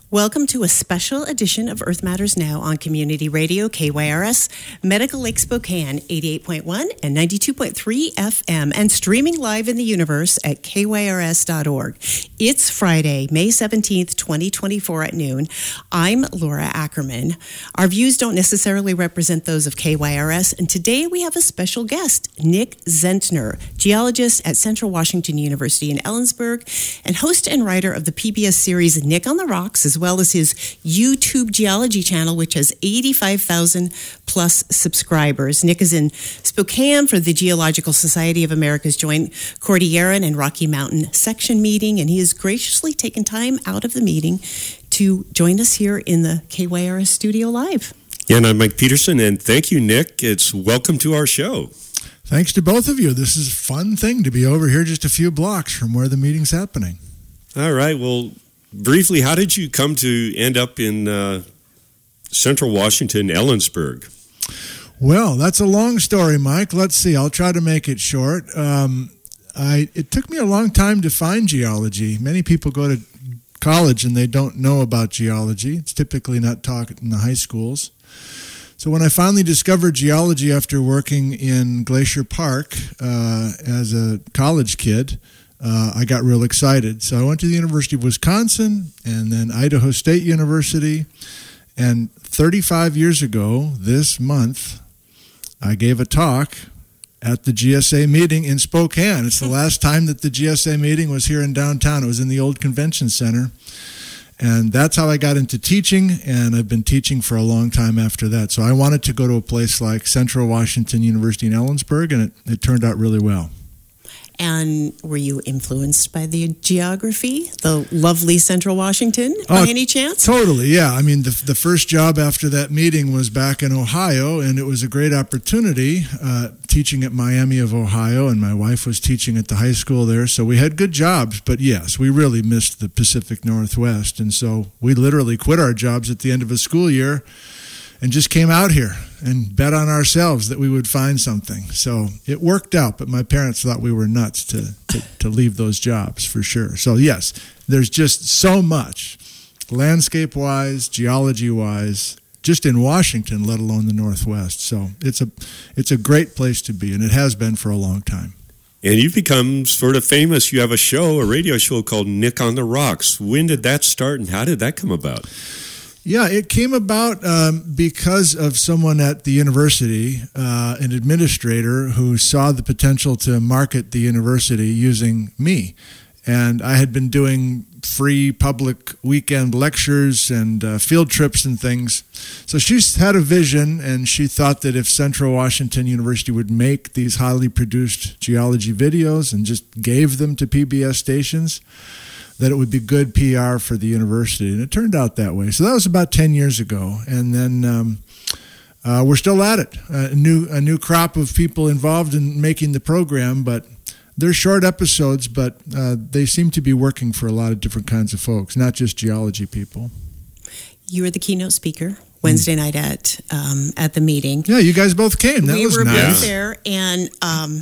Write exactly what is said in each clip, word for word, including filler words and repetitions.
Welcome to a special edition of Earth Matters Now on Community Radio, K Y R S, Medical Lake Spokane, eighty-eight point one and ninety-two point three F M, and streaming live in the universe at K Y R S dot org. It's Friday, May seventeenth, twenty twenty-four at noon. I'm Laura Ackerman. Our views don't necessarily represent those of K Y R S, and today we have a special guest, Nick Zentner, geologist at Central Washington University in Ellensburg, and host and writer of the P B S series Nick on the Rocks, as well as his YouTube geology channel, which has eighty-five thousand plus subscribers. Nick is in Spokane for the Geological Society of America's Joint Cordilleran and Rocky Mountain Section meeting, and he has graciously taken time out of the meeting to join us here in the K Y R S studio live. Yeah, and I'm Mike Peterson, and thank you, Nick. It's welcome to our show. Thanks to both of you. This is a fun thing to be over here just a few blocks from where the meeting's happening. All right, well, briefly, how did you come to end up in uh, Central Washington, Ellensburg? Well, that's a long story, Mike. Let's see. I'll try to make it short. Um, I it took me a long time to find geology. Many people go to college and they don't know about geology. It's typically not taught in the high schools. So when I finally discovered geology after working in Glacier Park uh, as a college kid, Uh, I got real excited. So I went to the University of Wisconsin and then Idaho State University. And thirty-five years ago, this month, I gave a talk at the G S A meeting in Spokane. It's the last time that the G S A meeting was here in downtown. It was in the old convention center. And that's how I got into teaching, and I've been teaching for a long time after that. So I wanted to go to a place like Central Washington University in Ellensburg, and it, it turned out really well. And were you influenced by the geography, the lovely Central Washington, by oh, any chance? Totally, yeah. I mean, the the first job after that meeting was back in Ohio, and it was a great opportunity uh, teaching at Miami of Ohio, and my wife was teaching at the high school there, so we had good jobs. But yes, we really missed the Pacific Northwest, and so we literally quit our jobs at the end of a school year and just came out here and bet on ourselves that we would find something. So it worked out, but my parents thought we were nuts to, to, to leave those jobs for sure. So yes, there's just so much, landscape-wise, geology-wise, just in Washington, let alone the Northwest. So it's a it's a great place to be, and it has been for a long time. And you've become sort of famous. You have a show, a radio show called Nick on the Rocks. When did that start, and how did that come about? Yeah, it came about um, because of someone at the university, uh, an administrator who saw the potential to market the university using me. And I had been doing free public weekend lectures and uh, field trips and things. So she had a vision, and she thought that if Central Washington University would make these highly produced geology videos and just gave them to P B S stations, that it would be good P R for the university. And it turned out that way. So that was about ten years ago. And then um, uh, we're still at it. A new, a new crop of people involved in making the program, but they're short episodes, but uh, they seem to be working for a lot of different kinds of folks, not just geology people. You were the keynote speaker Wednesday mm. night at um, at the meeting. Yeah, you guys both came. That we was were nice. both there, and um,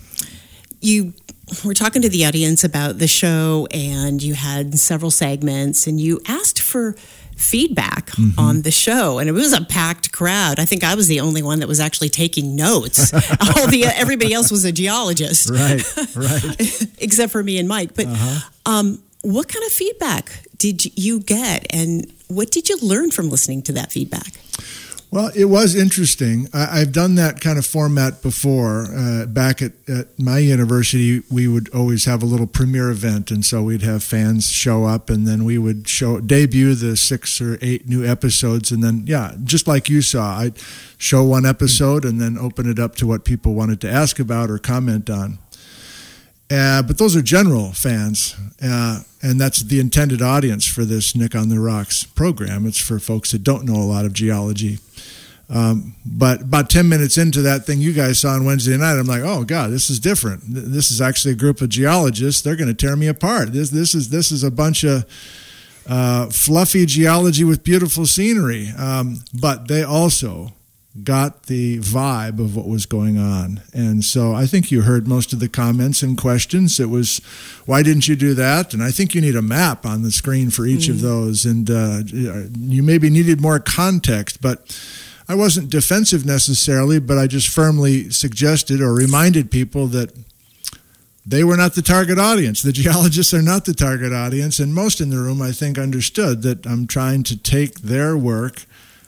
you were talking to the audience about the show, and you had several segments, and you asked for feedback mm-hmm. on the show, and it was a packed crowd. I think I was the only one that was actually taking notes. All the everybody else was a geologist, right? Right, except for me and Mike. But uh-huh. um, what kind of feedback did you get, and what did you learn from listening to that feedback? Well, it was interesting. I, I've done that kind of format before. Uh, back at, at my university, we would always have a little premiere event, and so we'd have fans show up, and then we would show debut the six or eight new episodes, and then, yeah, just like you saw, I'd show one episode and then open it up to what people wanted to ask about or comment on. Uh, but those are general fans, uh, and that's the intended audience for this Nick on the Rocks program. It's for folks that don't know a lot of geology. Um, but about ten minutes into that thing you guys saw on Wednesday night, I'm like, oh God, this is different. This is actually a group of geologists. They're going to tear me apart. This this is this is a bunch of uh, fluffy geology with beautiful scenery. Um, but they also got the vibe of what was going on. And so I think you heard most of the comments and questions. It was, why didn't you do that? And I think you need a map on the screen for each mm. of those. And uh, you maybe needed more context, but I wasn't defensive necessarily, but I just firmly suggested or reminded people that they were not the target audience. The geologists are not the target audience. And most in the room, I think, understood that I'm trying to take their work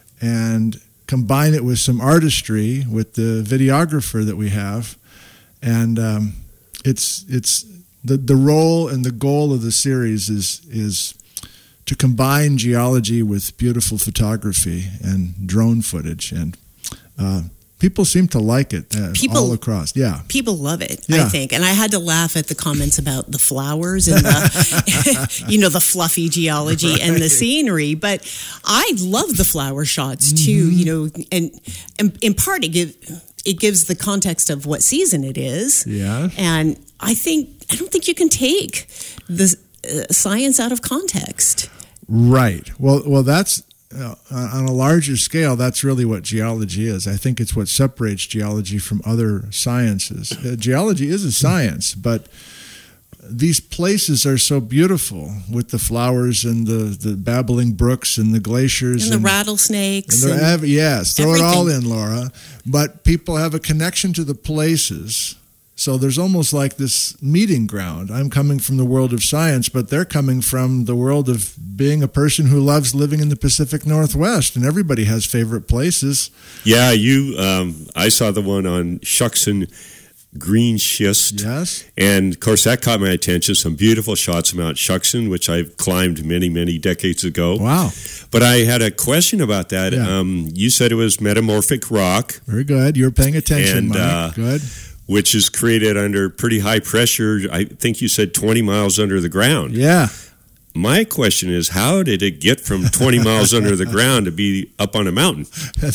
and combine it with some artistry with the videographer that we have. And um, it's it's the, the role and the goal of the series is is to combine geology with beautiful photography and drone footage. And uh, people seem to like it uh, people, all across. Yeah. People love it, yeah. I think. And I had to laugh at the comments about the flowers and the, you know, the fluffy geology right. and the scenery. But I love the flower shots too, mm-hmm. you know, and, and in part it, give, it gives the context of what season it is. Yeah. And I think, I don't think you can take the uh, science out of context. Right. Well, well, that's, Uh, on a larger scale, that's really what geology is. I think it's what separates geology from other sciences. Uh, geology is a science, but these places are so beautiful with the flowers and the, the babbling brooks and the glaciers. And, and the rattlesnakes. And and yes, throw everything. it all in, Laura. But people have a connection to the places. So there's almost like this meeting ground. I'm coming from the world of science, but they're coming from the world of being a person who loves living in the Pacific Northwest, and everybody has favorite places. Yeah, you. Um, I saw the one on Shuckson Green Schist. Yes. And, of course, that caught my attention. Some beautiful shots of Mount Shuckson, which I've climbed many, many decades ago. Wow. But I had a question about that. Yeah. Um, you said it was metamorphic rock. Very good. You're paying attention, and, Mike. Uh, good. Which is created under pretty high pressure. I think you said twenty miles under the ground. Yeah. My question is, how did it get from twenty miles under the ground to be up on a mountain?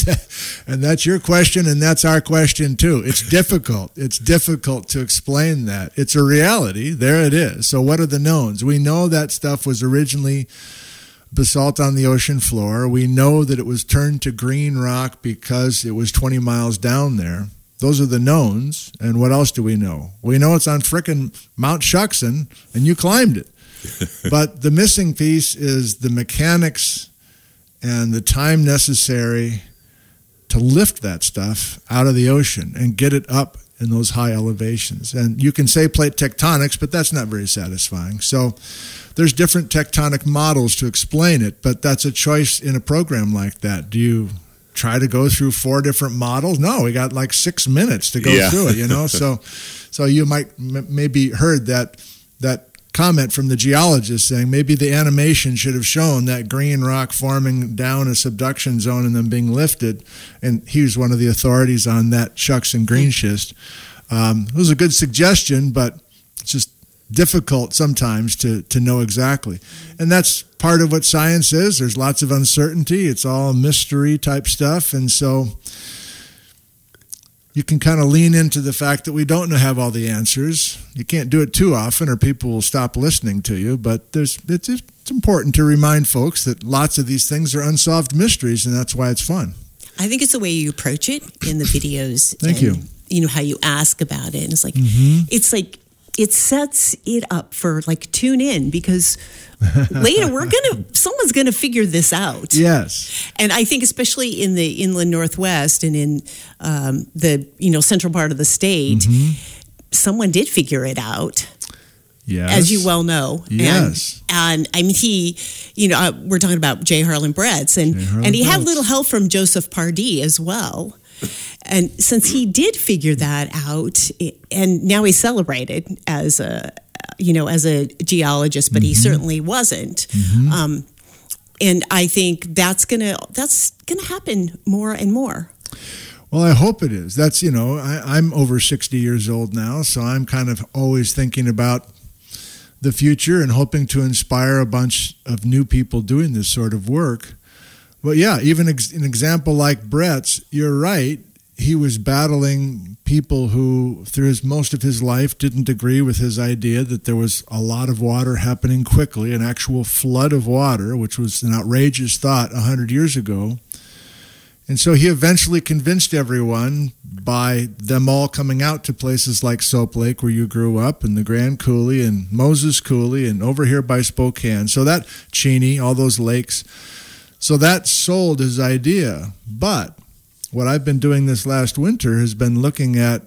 And that's your question, and that's our question, too. It's difficult. It's difficult to explain that. It's a reality. There it is. So what are the knowns? We know that stuff was originally basalt on the ocean floor. We know that it was turned to green rock because it was twenty miles down there. Those are the knowns. And what else do we know? We know it's on frickin' Mount Shuckson, and you climbed it. But the missing piece is the mechanics and the time necessary to lift that stuff out of the ocean and get it up in those high elevations. And you can say plate tectonics, but that's not very satisfying. So there's different tectonic models to explain it, but that's a choice in a program like that. Do you try to go through four different models? No, we got like six minutes to go yeah. through it, you know? So so you might m- maybe heard that that comment from the geologist saying maybe the animation should have shown that green rock forming down a subduction zone and then being lifted. And he was one of the authorities on that Shuckson Green Schist. Um, it was a good suggestion, but it's just difficult sometimes to, to know exactly. And that's part of what science is. There's lots of uncertainty. It's all mystery type stuff. And so you can kind of lean into the fact that we don't have all the answers. You can't do it too often or people will stop listening to you. But there's it's, it's important to remind folks that lots of these things are unsolved mysteries, and that's why it's fun. I think it's the way you approach it in the videos. Thank and, you. You know, how you ask about it. And it's like, mm-hmm. it's like, it sets it up for like tune in because later we're gonna someone's gonna figure this out. Yes, and I think especially in the inland Northwest and in um, the you know central part of the state, mm-hmm. someone did figure it out. Yes, as you well know. Yes, and, and I mean he, you know, uh, we're talking about J. Harlan Bretz, and Harlan and he Bretz. had little help from Joseph Pardee as well. And since he did figure that out, and now he's celebrated as a, you know, as a geologist, but mm-hmm. he certainly wasn't. Mm-hmm. Um, and I think that's gonna that's gonna happen more and more. Well, I hope it is. That's you know, I, I'm over sixty years old now, so I'm kind of always thinking about the future and hoping to inspire a bunch of new people doing this sort of work. But yeah, even ex- an example like Brett's, you're right. He was battling people who, through his, most of his life, didn't agree with his idea that there was a lot of water happening quickly, an actual flood of water, which was an outrageous thought one hundred years ago. And so he eventually convinced everyone by them all coming out to places like Soap Lake, where you grew up, and the Grand Coulee and Moses Coulee, and over here by Spokane. So that, Cheney, all those lakes. So that sold his idea. But what I've been doing this last winter has been looking at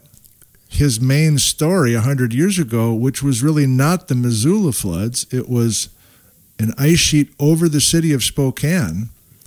his main story one hundred years ago, which was really not the Missoula floods. It was an ice sheet over the city of Spokane,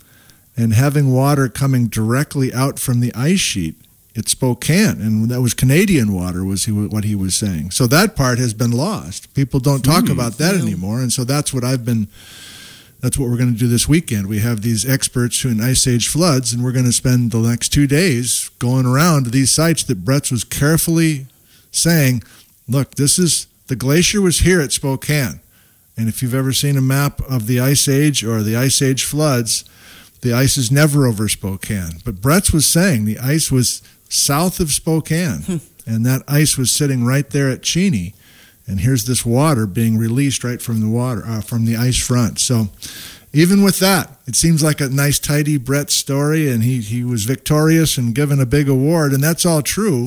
and having water coming directly out from the ice sheet at Spokane, and that was Canadian water, was he, what he was saying. So that part has been lost. People don't talk mm, about that yeah. anymore, and so that's what I've been. That's what we're going to do this weekend. We have these experts who in ice age floods, and we're going to spend the next two days going around to these sites that Bretz was carefully saying, "Look, this is the glacier was here at Spokane, and if you've ever seen a map of the ice age or the ice age floods." The ice is never over Spokane. But Bretz was saying the ice was south of Spokane, hmm. and that ice was sitting right there at Cheney. And here's this water being released right from the water, uh, from the ice front. So even with that, it seems like a nice, tidy Bretz story, and he, he was victorious and given a big award, and that's all true.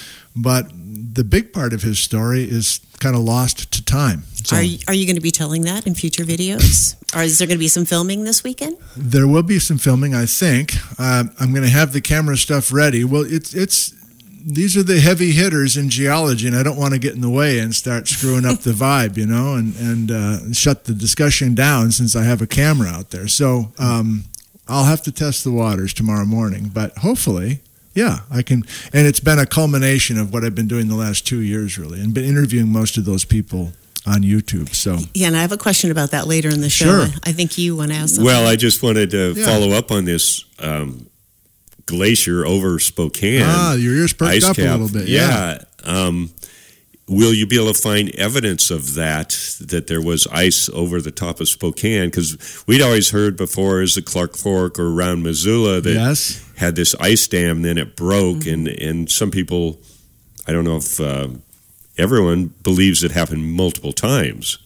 But the big part of his story is kind of lost to time. So, are you, are you going to be telling that in future videos? Or is there going to be some filming this weekend? There will be some filming, I think. Uh, I'm going to have the camera stuff ready. Well, it's it's these are the heavy hitters in geology, and I don't want to get in the way and start screwing up the vibe, you know, and and uh, shut the discussion down since I have a camera out there. So um, I'll have to test the waters tomorrow morning, but hopefully. Yeah, I can, and it's been a culmination of what I've been doing the last two years, really, and been interviewing most of those people on YouTube. So yeah, and I have a question about that later in the show. Sure. I think you want to ask something. Well, I just wanted to Yeah. follow up on this um, glacier over Spokane. Ah, your ears perked ice up cap. a little bit. Yeah. Um, will you be able to find evidence of that, that there was ice over the top of Spokane? Because we'd always heard before is the Clark Fork or around Missoula that Yes. had this ice dam, and then it broke, mm-hmm. and, and some people, I don't know if uh, everyone believes it happened multiple times,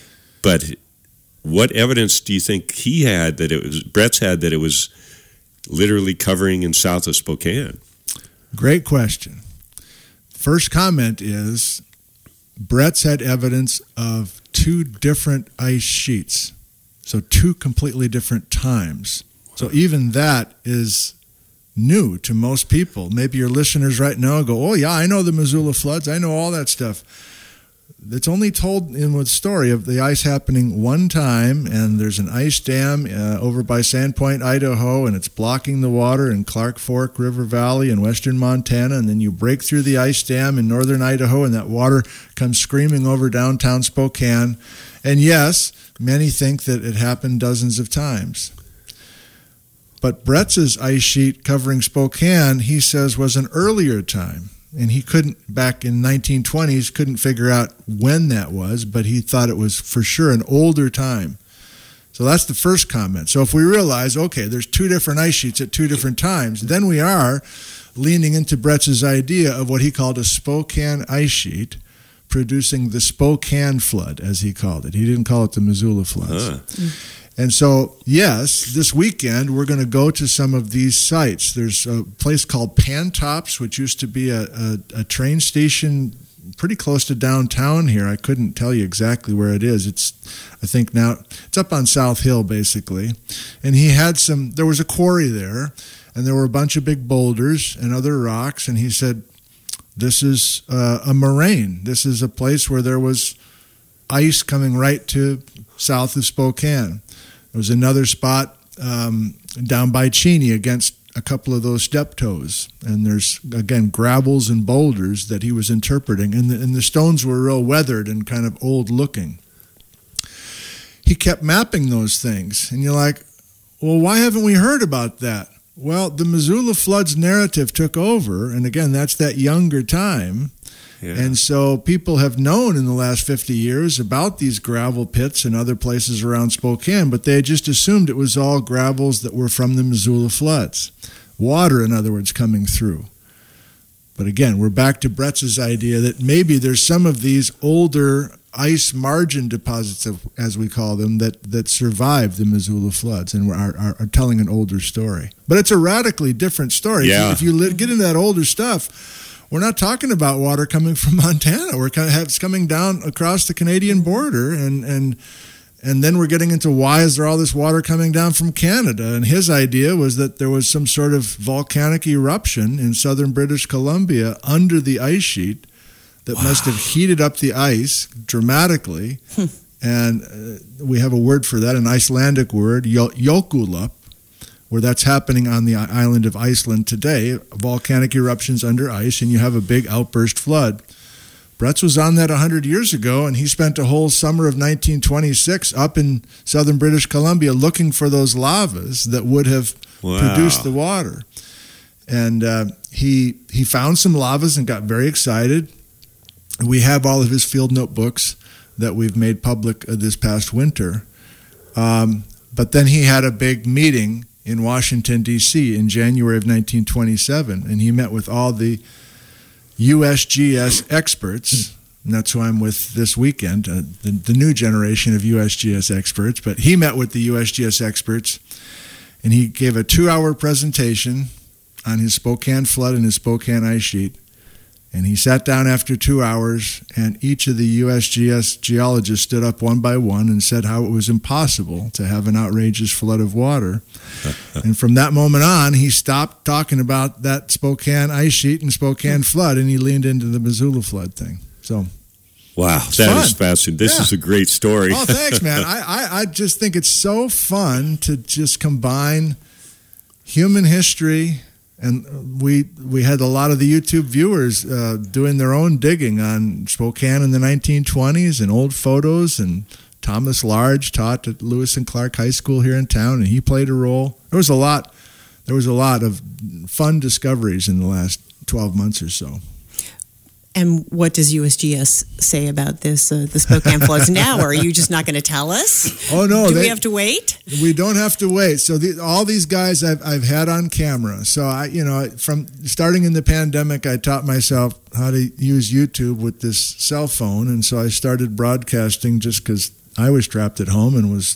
but what evidence do you think he had that it was, Bretz had, that it was literally covering in south of Spokane? Great question. First comment is Bretz had evidence of two different ice sheets, so two completely different times. So even that is new to most people. Maybe your listeners right now go, oh yeah, I know the Missoula floods, I know all that stuff. It's only told in the story of the ice happening one time, and there's an ice dam uh, over by Sandpoint, Idaho, and it's blocking the water in Clark Fork River Valley in western Montana, and then you break through the ice dam in northern Idaho, and that water comes screaming over downtown Spokane. And yes, many think that it happened dozens of times. But Bretz's ice sheet covering Spokane, he says, was an earlier time. And he couldn't, back in nineteen twenties, couldn't figure out when that was, but he thought it was for sure an older time. So that's the first comment. So if we realize, okay, there's two different ice sheets at two different times, then we are leaning into Bretz's idea of what he called a Spokane ice sheet, producing the Spokane flood, as he called it. He didn't call it the Missoula floods. Huh. Mm. And so, yes, this weekend we're going to go to some of these sites. There's a place called Pantops, which used to be a, a, a train station pretty close to downtown here. I couldn't tell you exactly where it is. It's, I think now, it's up on South Hill, basically. And he had some, there was a quarry there, and there were a bunch of big boulders and other rocks, and he said, this is uh, a moraine. This is a place where there was ice coming right to south of Spokane. There was another spot um, down by Cheney against a couple of those step toes. And there's, again, gravels and boulders that he was interpreting. And the, and the stones were real weathered and kind of old looking. He kept mapping those things. And you're like, well, why haven't we heard about that? Well, the Missoula floods narrative took over. And again, that's that younger time. Yeah. And so people have known in the last fifty years about these gravel pits and other places around Spokane, but they just assumed it was all gravels that were from the Missoula floods. Water, in other words, coming through. But again, we're back to Bretz's idea that maybe there's some of these older ice margin deposits, as we call them, that, that survived the Missoula floods and are, are, are telling an older story. But it's a radically different story. Yeah. If you, if you get into that older stuff, we're not talking about water coming from Montana. We're kind of have, it's coming down across the Canadian border, and and and then we're getting into why is there all this water coming down from Canada? And his idea was that there was some sort of volcanic eruption in southern British Columbia under the ice sheet that wow. must have heated up the ice dramatically. Hmm. And uh, we have a word for that, an Icelandic word, Jökulrup, where that's happening on the island of Iceland today, volcanic eruptions under ice, and you have a big outburst flood. Bretz was on that one hundred years ago, and he spent a whole summer of nineteen twenty-six up in southern British Columbia looking for those lavas that would have wow. produced the water. And uh, he he found some lavas and got very excited. We have all of his field notebooks that we've made public uh, this past winter. Um, but then he had a big meeting in Washington, D C in January of nineteen twenty-seven, and he met with all the U S G S experts, and that's who I'm with this weekend, uh, the, the new generation of U S G S experts. But he met with the U S G S experts, and he gave a two-hour presentation on his Spokane flood and his Spokane ice sheet. And he sat down after two hours, and each of the U S G S geologists stood up one by one and said how it was impossible to have an outrageous flood of water. And from that moment on, he stopped talking about that Spokane ice sheet and Spokane flood, and he leaned into the Missoula flood thing. So, wow, that fun. is fascinating. This yeah. is a great story. Oh, thanks, man. I, I, I just think it's so fun to just combine human history. And we we had a lot of the YouTube viewers uh, doing their own digging on Spokane in the nineteen twenties and old photos. And Thomas Large taught at Lewis and Clark High School here in town, and he played a role. There was a lot. There was a lot of fun discoveries in the last twelve months or so. And what does U S G S say about this, uh, the Spokane floods now? Or are you just not going to tell us? Oh, no. Do they, we have to wait? We don't have to wait. So the, all these guys I've, I've had on camera. So, I, you know, from starting in the pandemic, I taught myself how to use YouTube with this cell phone. And so I started broadcasting just because I was trapped at home and was,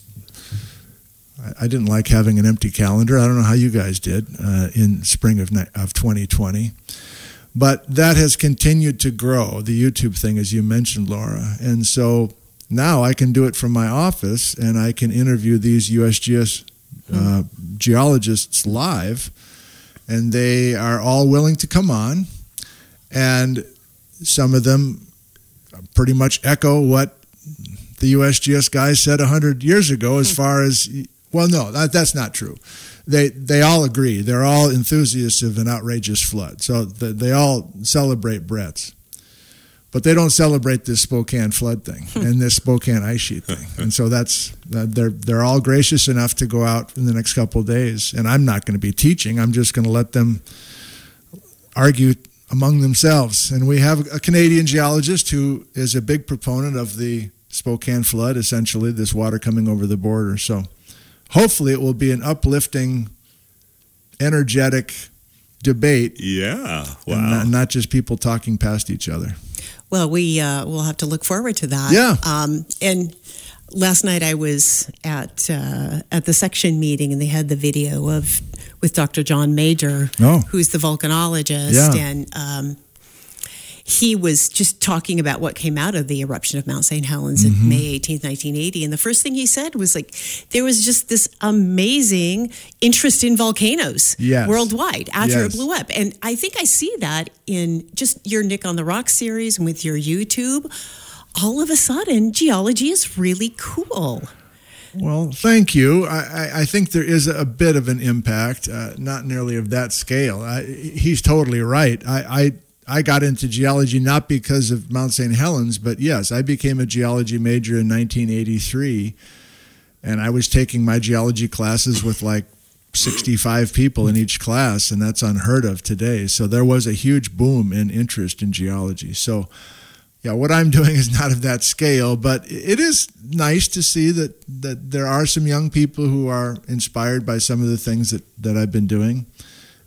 I, I didn't like having an empty calendar. I don't know how you guys did uh, in spring of, of twenty twenty. But that has continued to grow, the YouTube thing, as you mentioned, Laura. And so now I can do it from my office, and I can interview these U S G S uh, geologists live, and they are all willing to come on. And some of them pretty much echo what the U S G S guys said one hundred years ago as far as, well, no, that, that's not true. They they all agree. They're all enthusiasts of an outrageous flood. So the, they all celebrate Bretz. But they don't celebrate this Spokane flood thing and this Spokane ice sheet thing. And so that's they're they're all gracious enough to go out in the next couple of days. And I'm not going to be teaching. I'm just going to let them argue among themselves. And we have a Canadian geologist who is a big proponent of the Spokane flood, essentially, this water coming over the border. So hopefully it will be an uplifting, energetic debate. Yeah, wow. And not, not just people talking past each other. Well, we uh, will have to look forward to that. Yeah. Um, and last night I was at uh, at the section meeting, and they had the video of with Doctor John Major, oh. who's the volcanologist, yeah. and um, he was just talking about what came out of the eruption of Mount Saint Helens mm-hmm. on May eighteenth, nineteen eighty. And the first thing he said was like, there was just this amazing interest in volcanoes yes. worldwide after yes. it blew up. And I think I see that in just your Nick on the Rock series and with your YouTube. All of a sudden, geology is really cool. Well, thank you. I, I think there is a bit of an impact, uh, not nearly of that scale. I, he's totally right. I, I I got into geology not because of Mount Saint Helens, but yes, I became a geology major in nineteen eighty-three, and I was taking my geology classes with like sixty-five people in each class, and that's unheard of today. So there was a huge boom in interest in geology. So yeah, what I'm doing is not of that scale, but it is nice to see that, that there are some young people who are inspired by some of the things that, that I've been doing.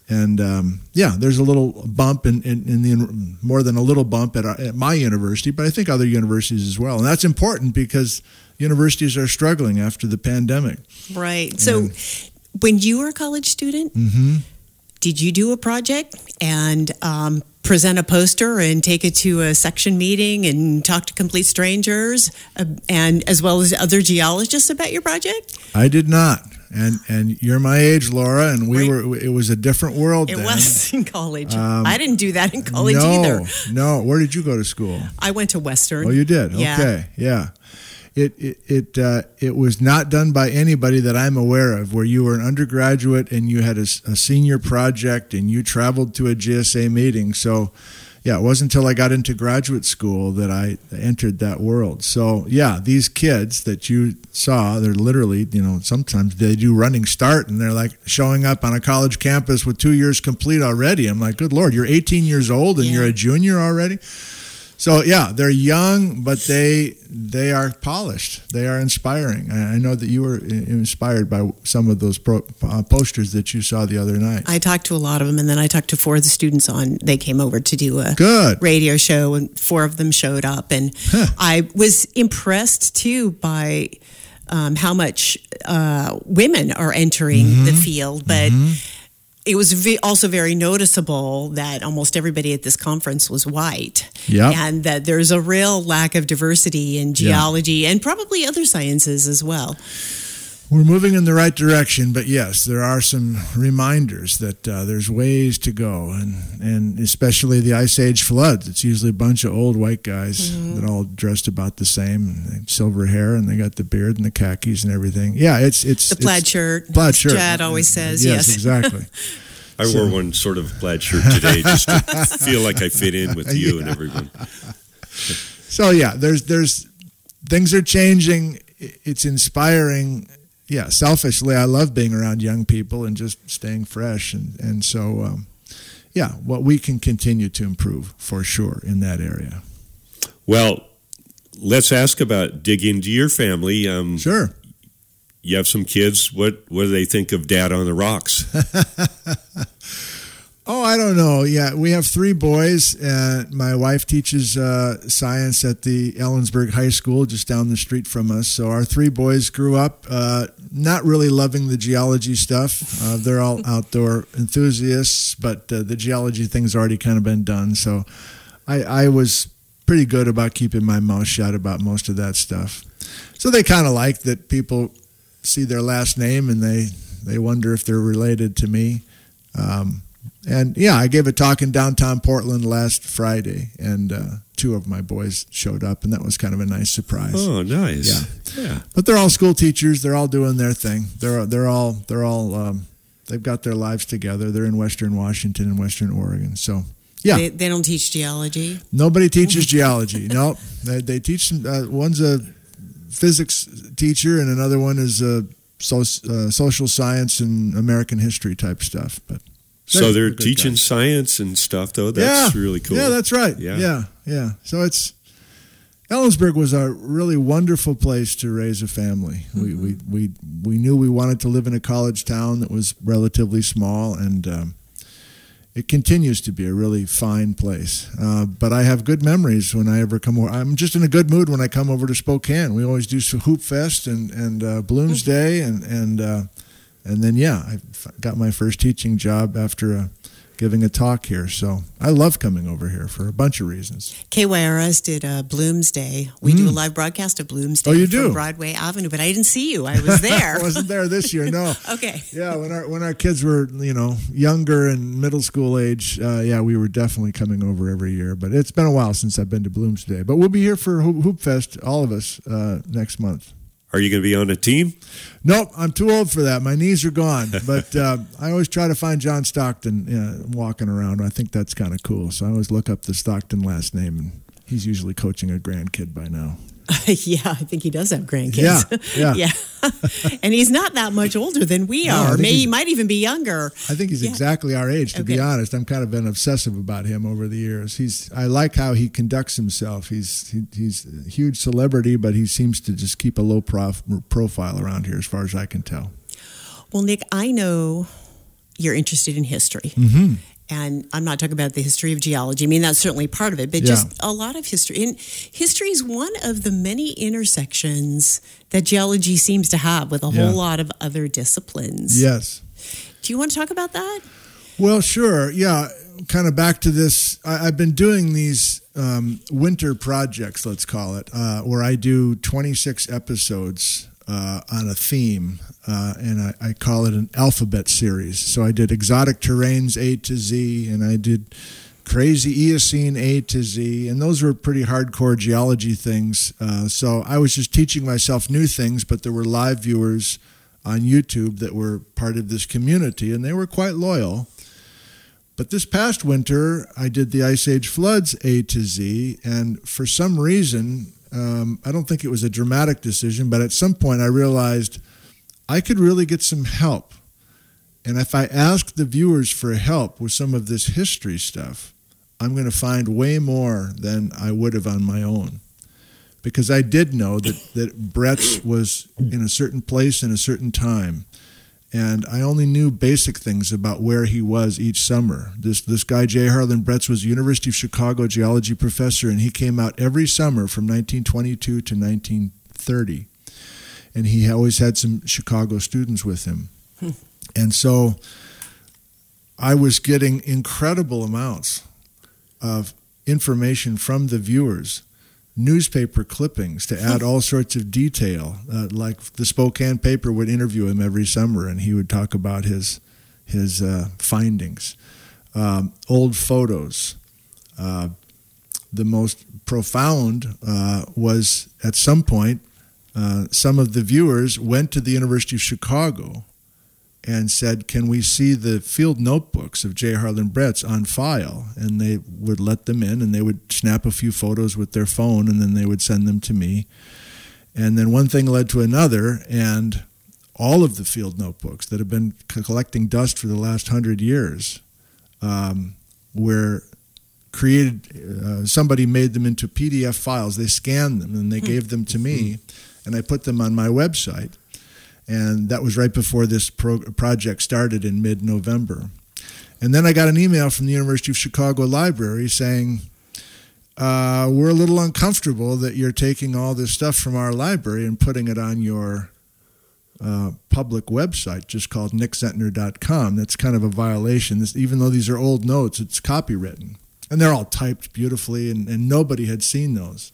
And um, yeah, there's a little bump in, in, in the more than a little bump at, our, at my university, but I think other universities as well. And that's important because universities are struggling after the pandemic. Right. So and, when you were a college student, mm-hmm. did you do a project and um, present a poster and take it to a section meeting and talk to complete strangers uh, and as well as other geologists about your project? I did not. And and you're my age, Laura, and we right. were. It was a different world it then. It was in college. Um, I didn't do that in college no, either. No, where did you go to school? I went to Western. Oh, you did? Yeah. Okay, yeah. It it it, uh, it was not done by anybody that I'm aware of, where you were an undergraduate and you had a, a senior project and you traveled to a G S A meeting. So, yeah, it wasn't until I got into graduate school that I entered that world. So, yeah, these kids that you saw, they're literally, you know, sometimes they do running start and they're like showing up on a college campus with two years complete already. I'm like, good Lord, you're eighteen years old and yeah. you're a junior already? So, yeah, they're young, but they they are polished. They are inspiring. I know that you were inspired by some of those pro, uh, posters that you saw the other night. I talked to a lot of them, and then I talked to four of the students on. They came over to do a Good. radio show, and four of them showed up. And huh. I was impressed, too, by um, how much uh, women are entering mm-hmm. the field. But mm-hmm. it was also very noticeable that almost everybody at this conference was white. Yep. And that there's a real lack of diversity in geology yeah. and probably other sciences as well. We're moving in the right direction, but yes, there are some reminders that uh, there's ways to go, and, and especially the Ice Age floods. It's usually a bunch of old white guys mm-hmm. that all dressed about the same, and they have silver hair, and they got the beard and the khakis and everything. Yeah, it's it's the plaid it's, shirt. Plaid shirt. Chad always says yes, yes. exactly. I so. wore one sort of plaid shirt today just to feel like I fit in with you yeah. and everyone. So yeah, there's there's things are changing. It's inspiring. Yeah, selfishly, I love being around young people and just staying fresh. And, and so, um, yeah, what we can continue to improve for sure in that area. Well, let's ask about dig into your family. Um, sure. You have some kids. What, what do they think of Dad on the Rocks? Oh, I don't know. Yeah, we have three boys. Uh, my wife teaches uh, science at the Ellensburg High School just down the street from us. So our three boys grew up uh, not really loving the geology stuff. Uh, they're all outdoor enthusiasts, but uh, the geology thing's already kind of been done. So I, I was pretty good about keeping my mouth shut about most of that stuff. So they kind of like that people see their last name and they, they wonder if they're related to me. Um And, yeah, I gave a talk in downtown Portland last Friday, and uh, two of my boys showed up, and that was kind of a nice surprise. Oh, nice. Yeah. yeah. But they're all school teachers. They're all doing their thing. They're they're all, they're all um, they've got their lives together. They're in Western Washington and Western Oregon. So, yeah. They, they don't teach geology? Nobody teaches geology. No. They, they teach some, uh, one's a physics teacher, and another one is a so, uh, social science and American history type stuff, but. So they're teaching guys. science and stuff, though. That's yeah. really cool. Yeah, that's right. Yeah. yeah, yeah. So it's Ellensburg was a really wonderful place to raise a family. Mm-hmm. We, we we we knew we wanted to live in a college town that was relatively small, and um, it continues to be a really fine place. Uh, but I have good memories when I ever come over. I'm just in a good mood when I come over to Spokane. We always do some Hoop Fest and and uh, Blooms Day and and. Uh, And then, yeah, I got my first teaching job after uh, giving a talk here. So I love coming over here for a bunch of reasons. K Y R S did a Blooms Day. We mm. do a live broadcast of Blooms Day oh, you from do? Broadway Avenue, but I didn't see you. I was there. I wasn't there this year, no. Okay. Yeah, when our when our kids were, you know, younger and middle school age, uh, yeah, we were definitely coming over every year. But it's been a while since I've been to Blooms Day. But we'll be here for Hoop Fest, all of us, uh, next month. Are you going to be on a team? Nope, I'm too old for that. My knees are gone. But uh, I always try to find John Stockton uh, walking around. I think that's kind of cool. So I always look up the Stockton last name, and he's usually coaching a grandkid by now. Yeah, I think he does have grandkids. Yeah, yeah. yeah. And he's not that much older than we no, are. Maybe he might even be younger. I think he's yeah. exactly our age, to okay. be honest. I'm kind of been obsessive about him over the years. He's I like how he conducts himself. He's he, he's a huge celebrity, but he seems to just keep a low prof, profile around here as far as I can tell. Well, Nick, I know you're interested in history. Mm-hmm. And I'm not talking about the history of geology. I mean, that's certainly part of it, but Yeah. just a lot of history. And history is one of the many intersections that geology seems to have with a Yeah. whole lot of other disciplines. Yes. Do you want to talk about that? Well, sure. Yeah. Kind of back to this. I, I've been doing these um, winter projects, let's call it, uh, where I do twenty-six episodes uh, on a theme, uh, and I, I call it an alphabet series. So I did exotic terrains A to Z, and I did crazy Eocene A to Z, and those were pretty hardcore geology things. Uh, so I was just teaching myself new things, but there were live viewers on YouTube that were part of this community, and they were quite loyal. But this past winter, I did the Ice Age floods A to Z, and for some reason, um, I don't think it was a dramatic decision, but at some point I realized I could really get some help. And if I asked the viewers for help with some of this history stuff, I'm going to find way more than I would have on my own. Because I did know that, that Bretz was in a certain place in a certain time. And I only knew basic things about where he was each summer. This this guy, J. Harlan Bretz, was a University of Chicago geology professor, and he came out every summer from nineteen twenty-two to nineteen thirty. And he always had some Chicago students with him. Hmm. And so I was getting incredible amounts of information from the viewers, newspaper clippings to add all sorts of detail. Uh, like the Spokane paper would interview him every summer, and he would talk about his his uh, findings. Um, old photos. Uh, the most profound uh, was at some point, uh, some of the viewers went to the University of Chicago and said, can we see the field notebooks of J. Harlan Bretz on file? And they would let them in, and they would snap a few photos with their phone, and then they would send them to me. And then one thing led to another, and all of the field notebooks that have been collecting dust for the last hundred years um, were created. Uh, somebody made them into P D F files. They scanned them, and they gave them to me, and I put them on my website. And that was right before this pro- project started in mid-November. And then I got an email from the University of Chicago Library saying, uh, we're a little uncomfortable that you're taking all this stuff from our library and putting it on your uh, public website, just called nick zentner dot com. That's kind of a violation. This, even though these are old notes, it's copywritten. And they're all typed beautifully, and, and nobody had seen those.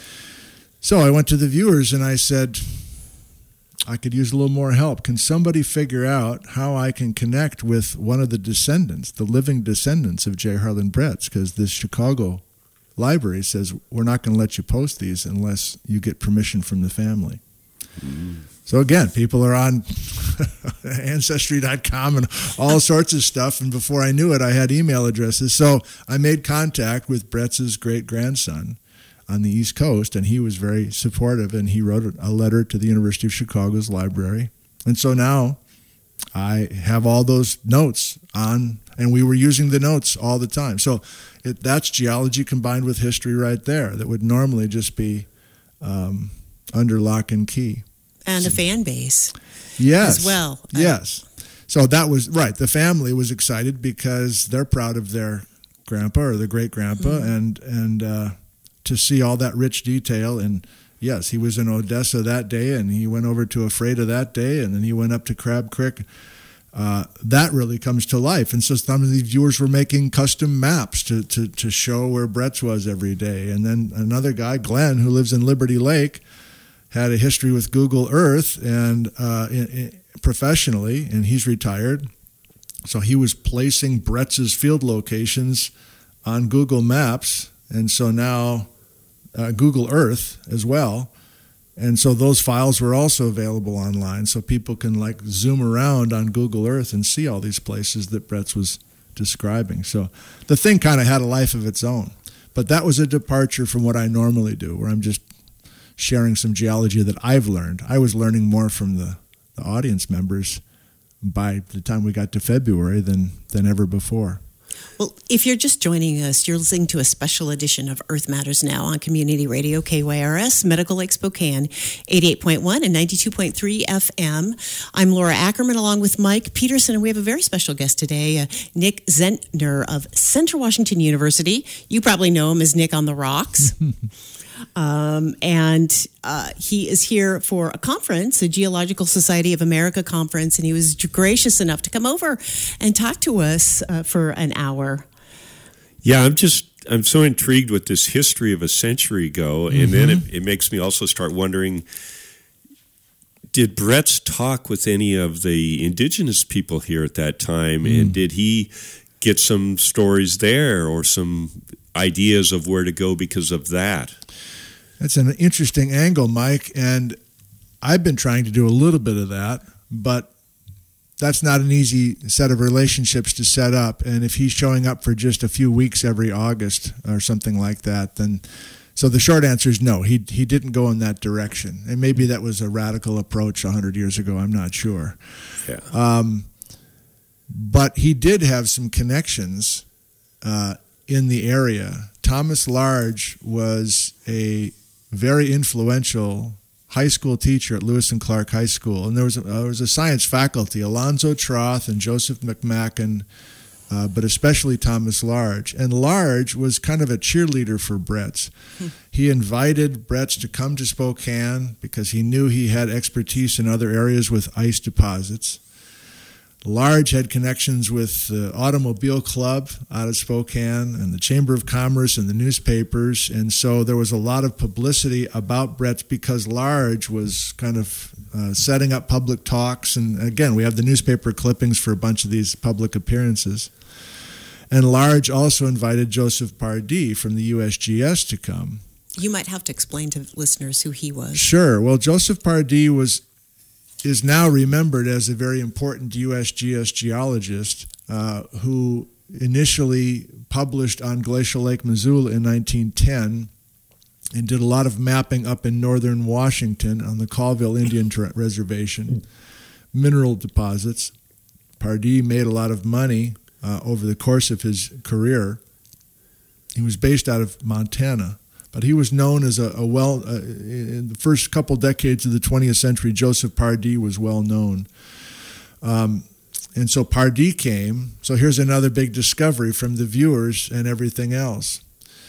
So I went to the viewers and I said, I could use a little more help. Can somebody figure out how I can connect with one of the descendants, the living descendants of J. Harlan Bretz? Because this Chicago library says, we're not going to let you post these unless you get permission from the family. Mm. So again, people are on ancestry dot com and all sorts of stuff. And before I knew it, I had email addresses. So I made contact with Bretz's great-grandson on the East Coast, and he was very supportive, and he wrote a letter to the University of Chicago's library. And so now I have all those notes on, and we were using the notes all the time. So it, that's geology combined with history right there that would normally just be um, under lock and key. And a fan base. Yes. As well. Yes. So that was, right, the family was excited because they're proud of their grandpa or their great-grandpa, mm-hmm. and, and uh, to see all that rich detail. And yes, he was in Odessa that day, and he went over to Ephrata that day, and then he went up to Crab Creek. Uh, that really comes to life. And so some of these viewers were making custom maps to, to, to show where Bretz was every day. And then another guy, Glenn, who lives in Liberty Lake, had a history with Google Earth and uh, in, in, professionally, and he's retired. So he was placing Bretz's field locations on Google Maps, and so now Uh, Google Earth as well. And so those files were also available online, so people can like zoom around on Google Earth and see all these places that Bretz was describing. So the thing kind of had a life of its own. But that was a departure from what I normally do, where I'm just sharing some geology that I've learned. I was learning more from the, the audience members by the time we got to February than, than ever before. Well, if you're just joining us, you're listening to a special edition of Earth Matters Now on Community Radio K Y R S, Medical Lake Spokane, eighty-eight point one and ninety-two point three F M. I'm Laura Ackerman along with Mike Peterson, and we have a very special guest today, uh, Nick Zentner of Central Washington University. You probably know him as Nick on the Rocks. Um, and uh, he is here for a conference, the Geological Society of America conference, and he was gracious enough to come over and talk to us uh, for an hour. Yeah, I'm just, I'm so intrigued with this history of a century ago, and mm-hmm. then it, it makes me also start wondering, did Bretz talk with any of the indigenous people here at that time, mm. and did he get some stories there or some ideas of where to go because of that? That's an interesting angle, Mike, and I've been trying to do a little bit of that, but that's not an easy set of relationships to set up. And if he's showing up for just a few weeks every August or something like that, then so the short answer is no, he he didn't go in that direction. And maybe that was a radical approach one hundred years ago, I'm not sure. Yeah. Um, but he did have some connections uh, in the area. Thomas Large was a very influential high school teacher at Lewis and Clark High School. And there was a, uh, there was a science faculty, Alonzo Troth and Joseph McMacken, uh, but especially Thomas Large. And Large was kind of a cheerleader for Bretz. Hmm. He invited Bretz to come to Spokane because he knew he had expertise in other areas with ice deposits. Large had connections with the Automobile Club out of Spokane and the Chamber of Commerce and the newspapers, and so there was a lot of publicity about Bretz because Large was kind of uh, setting up public talks, and again, we have the newspaper clippings for a bunch of these public appearances. And Large also invited Joseph Pardee from the U S G S to come. You might have to explain to listeners who he was. Sure. Well, Joseph Pardee was is now remembered as a very important U S G S geologist uh, who initially published on Glacial Lake, Missoula in nineteen ten and did a lot of mapping up in northern Washington on the Colville Indian Ter- Reservation, mineral deposits. Pardee made a lot of money uh, over the course of his career. He was based out of Montana. But he was known as a, a well, uh, in the first couple decades of the twentieth century, Joseph Pardee was well known. Um, and so Pardee came. So here's another big discovery from the viewers and everything else.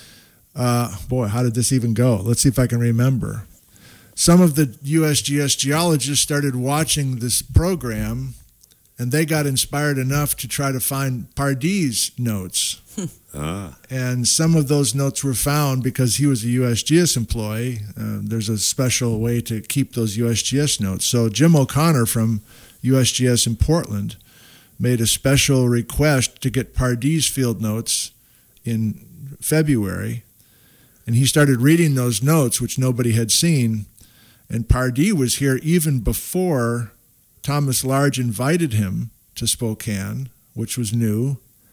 Uh, boy, how did this even go? Let's see if I can remember. Some of the U S G S geologists started watching this program, and they got inspired enough to try to find Pardee's notes. Ah. And some of those notes were found because he was a U S G S employee. Uh, there's a special way to keep those U S G S notes. So Jim O'Connor from U S G S in Portland made a special request to get Pardee's field notes in February. And he started reading those notes, which nobody had seen. And Pardee was here even before Thomas Large invited him to Spokane, which was new.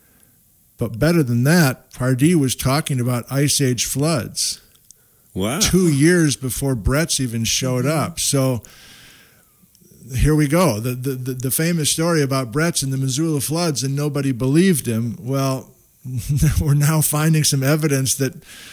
But better than that, Pardee was talking about Ice Age floods. Wow. Two years before Bretz even showed up. So here we go. The, the, the famous story about Bretz and the Missoula floods, and nobody believed him. Well, we're now finding some evidence that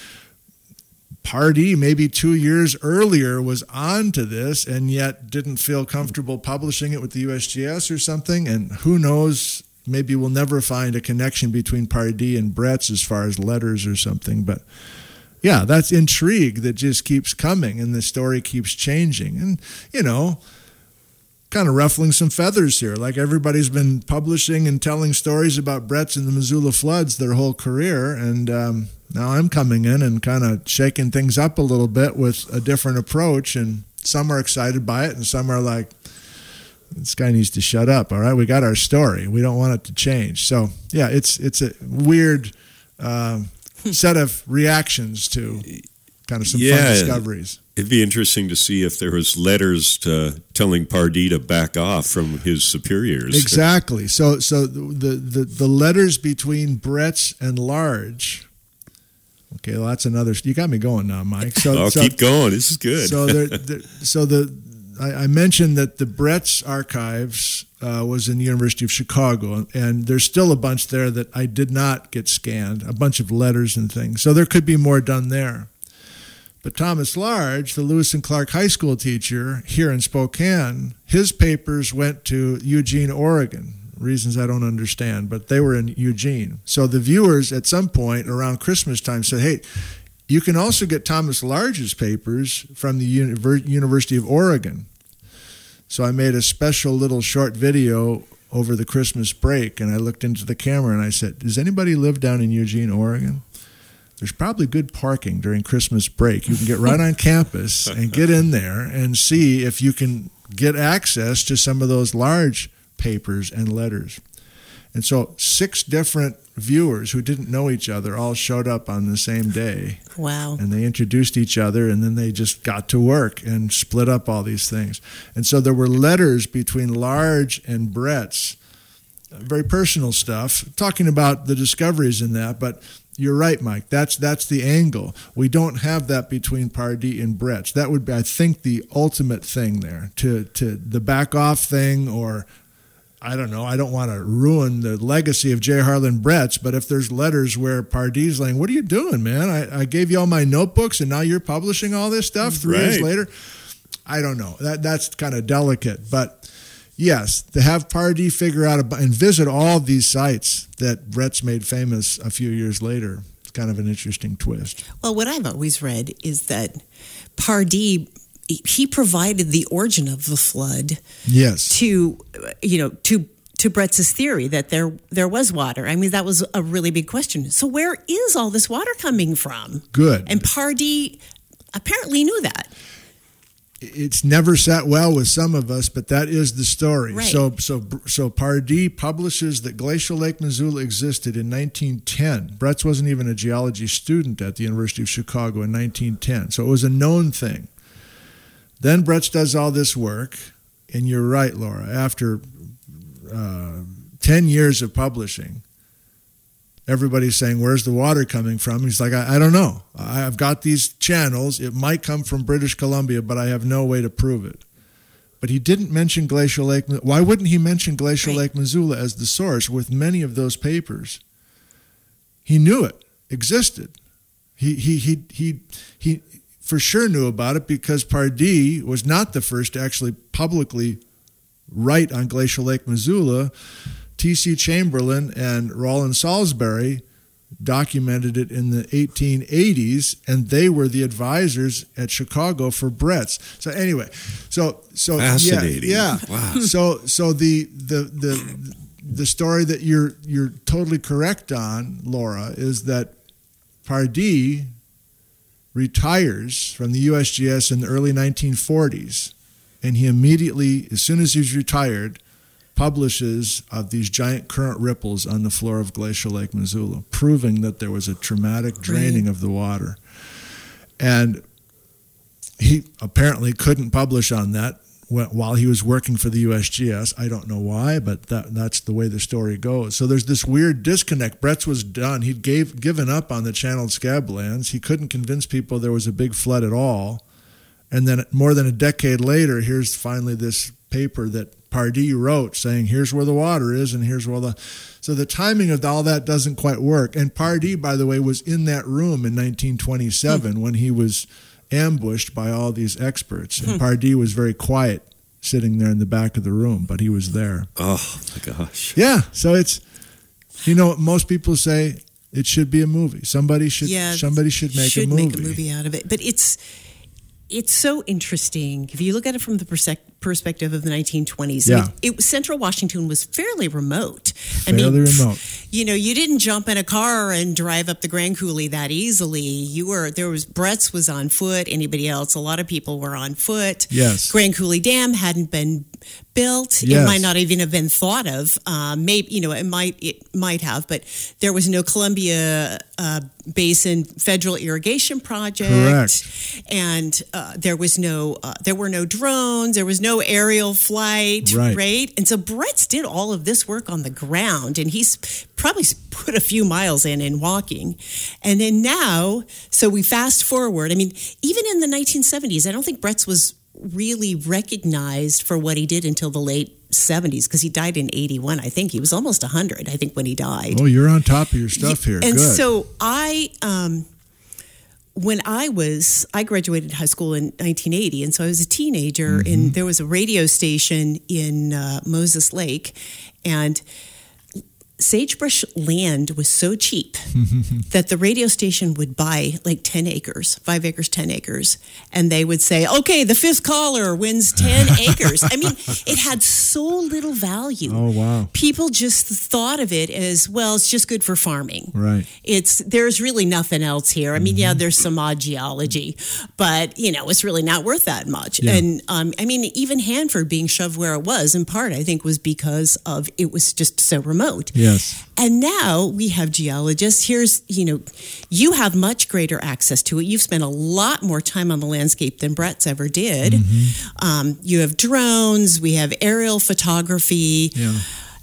Pardee, maybe two years earlier, was on to this and yet didn't feel comfortable publishing it with the U S G S or something. And who knows, maybe we'll never find a connection between Pardee and Bretz as far as letters or something. But yeah, that's intrigue that just keeps coming and the story keeps changing. And, you know, kind of ruffling some feathers here. Like everybody's been publishing and telling stories about Bretz and the Missoula floods their whole career. And um, now I'm coming in and kind of shaking things up a little bit with a different approach. And some are excited by it and some are like, this guy needs to shut up. All right, we got our story. We don't want it to change. So yeah, it's it's a weird uh, set of reactions to kind of some yeah, fun discoveries. It'd be interesting to see if there was letters to telling Pardee to back off from his superiors. Exactly. So so the the, the letters between Bretz and Large. Okay, well that's another. You got me going now, Mike. So I'll so, keep going. This is good. So there, there, so the. I, I mentioned that the Bretz archives uh, was in the University of Chicago, and there's still a bunch there that I did not get scanned, a bunch of letters and things. So there could be more done there. But Thomas Large, the Lewis and Clark High School teacher here in Spokane, his papers went to Eugene, Oregon. Reasons I don't understand, but they were in Eugene. So the viewers at some point around Christmas time said, hey, you can also get Thomas Large's papers from the Univer- University of Oregon. So I made a special little short video over the Christmas break, and I looked into the camera and I said, does anybody live down in Eugene, Oregon? There's probably good parking during Christmas break. You can get right on campus and get in there and see if you can get access to some of those large papers and letters. And so six different viewers who didn't know each other all showed up on the same day. Wow. And they introduced each other, and then they just got to work and split up all these things. And so there were letters between Large and Bretz, very personal stuff, talking about the discoveries in that, but you're right, Mike. That's that's the angle. We don't have that between Pardee and Bretz. That would be, I think, the ultimate thing there. To to the back off thing, or I don't know. I don't want to ruin the legacy of J. Harlan Bretz, but if there's letters where Pardee's like, "What are you doing, man? I, I gave you all my notebooks, and now you're publishing all this stuff three right. years later." I don't know. That that's kind of delicate, but. Yes, to have Pardee figure out a, and visit all these sites that Bretz made famous a few years later. It's kind of an interesting twist. Well, what I've always read is that Pardee, he provided the origin of the flood. Yes. To, you know, to to Bretz's theory that there there was water. I mean, that was a really big question. So where is all this water coming from? Good. And Pardee apparently knew that. It's never sat well with some of us, but that is the story. Right. So, so, so Pardee publishes that Glacial Lake Missoula existed in nineteen ten. Bretz wasn't even a geology student at the University of Chicago in nineteen ten, so it was a known thing. Then Bretz does all this work, and you're right, Laura. After uh, ten years of publishing, everybody's saying, where's the water coming from? He's like, I, I don't know. I've got these channels. It might come from British Columbia, but I have no way to prove it. But he didn't mention Glacial Lake. Why wouldn't he mention Glacial right. Lake Missoula as the source with many of those papers? He knew it existed. He, he, he, he, he for sure knew about it because Pardee was not the first to actually publicly write on Glacial Lake Missoula. T C Chamberlain and Roland Salisbury documented it in the eighteen eighties, and they were the advisors at Chicago for Bretz. So anyway, so so fascinating. Yeah, yeah. Wow. So so the the the the story that you're you're totally correct on, Laura, is that Pardee retires from the U S G S in the early nineteen forties, and he immediately, as soon as he's retired, publishes of these giant current ripples on the floor of Glacial Lake Missoula, proving that there was a traumatic draining right. of the water. And he apparently couldn't publish on that while he was working for the U S G S. I don't know why, but that, that's the way the story goes. So there's this weird disconnect. Bretz was done. He'd gave, given up on the channeled scablands. He couldn't convince people there was a big flood at all. And then more than a decade later, here's finally this paper that Pardee wrote saying, here's where the water is and here's where the... So the timing of all that doesn't quite work. And Pardee, by the way, was in that room in nineteen twenty-seven hmm. when he was ambushed by all these experts. And hmm. Pardee was very quiet sitting there in the back of the room, but he was there. Oh, my gosh. Yeah, so it's, you know, most people say it should be a movie. Somebody should, yeah, somebody should make should a movie. make a movie out of it. But it's... It's so interesting. If you look at it from the perse- perspective of the nineteen twenties, yeah. I mean, it, Central Washington was fairly remote. Fairly I mean, remote. You know, you didn't jump in a car and drive up the Grand Coulee that easily. You were there was Bretz was on foot. Anybody else? A lot of people were on foot. Yes. Grand Coulee Dam hadn't been built. Yes. It might not even have been thought of. Um, maybe you know it might it might have, but there was no Columbia uh, Basin federal irrigation project. Correct. And uh, there was no uh, there were no drones. There was no aerial flight. Right. right. And so Bretz did all of this work on the ground, and he's probably put a few miles in in walking. And then now, so we fast forward. I mean, even in the nineteen seventies, I don't think Bretz was really recognized for what he did until the late seventies, because he died in eighty-one. I think he was almost one hundred, I think, when he died. Oh, you're on top of your stuff here. And Good. so I, um, when I was, I graduated high school in nineteen eighty, and so I was a teenager, mm-hmm. and there was a radio station in uh, Moses Lake, and sagebrush land was so cheap that the radio station would buy like ten acres, five acres, ten acres. And they would say, okay, the fifth caller wins ten acres. I mean, it had so little value. Oh, wow. People just thought of it as, well, it's just good for farming. Right. It's, there's really nothing else here. I mean, mm-hmm. yeah, there's some odd geology, but, you know, it's really not worth that much. Yeah. And, um, I mean, even Hanford being shoved where it was, in part, I think, was because of it was just so remote. Yes. And now we have geologists. Here's, you know, you have much greater access to it. You've spent a lot more time on the landscape than Brett's ever did. Mm-hmm. Um, you have drones. We have aerial photography. Yeah.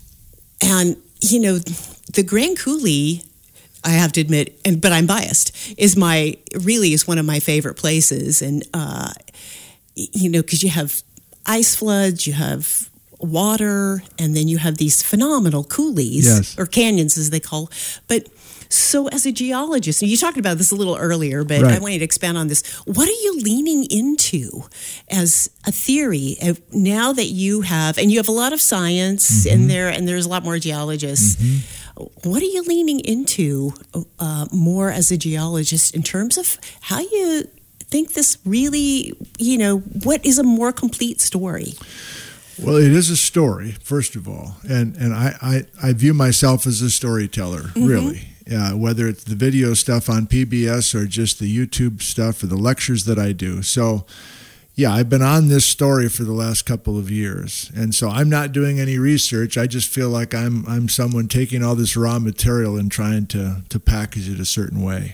And, you know, the Grand Coulee, I have to admit, and but I'm biased, is my, really is one of my favorite places. And, uh, you know, because you have ice floods, you have water, and then you have these phenomenal coulees, yes. or canyons as they call. But so as a geologist, and you talked about this a little earlier, but right. I want you to expand on this. What are you leaning into as a theory of now that you have, and you have a lot of science mm-hmm. in there, and there's a lot more geologists. Mm-hmm. What are you leaning into uh, more as a geologist in terms of how you think this really, you know, what is a more complete story? Well, it is a story, first of all, and and I, I, I view myself as a storyteller, mm-hmm. really. Uh, whether it's the video stuff on P B S or just the YouTube stuff or the lectures that I do. So, yeah, I've been on this story for the last couple of years, and so I'm not doing any research. I just feel like I'm I'm someone taking all this raw material and trying to to package it a certain way.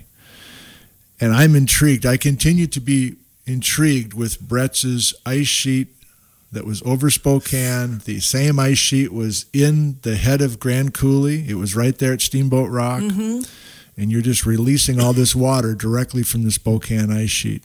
And I'm intrigued. I continue to be intrigued with Brett's ice sheet that was over Spokane. The same ice sheet was in the head of Grand Coulee. It was right there at Steamboat Rock. Mm-hmm. And you're just releasing all this water directly from the Spokane ice sheet.